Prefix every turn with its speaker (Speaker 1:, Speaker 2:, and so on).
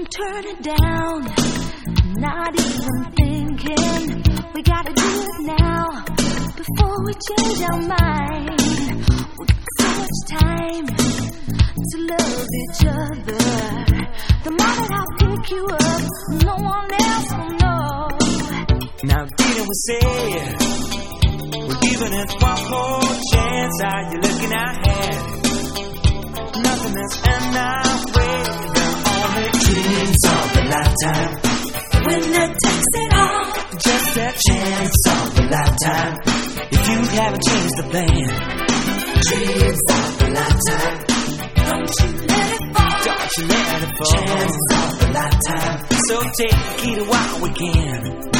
Speaker 1: turn it down, not even thinking. We gotta do it now before we change our mind. We got so much time to love each other. The moment I pick you up, no one else will know.
Speaker 2: Now didn't we say we're giving it one more chance? Are you looking ahead? Nothing is in our way. The only dreams of a lifetime.
Speaker 1: Winner takes it all.
Speaker 2: Just a chance of a lifetime. If you haven't changed the plan,
Speaker 1: Dreams of a lifetime. Don't you let it fall.
Speaker 2: don't you let it fall.
Speaker 1: Chance of a lifetime.
Speaker 2: So take it while we can.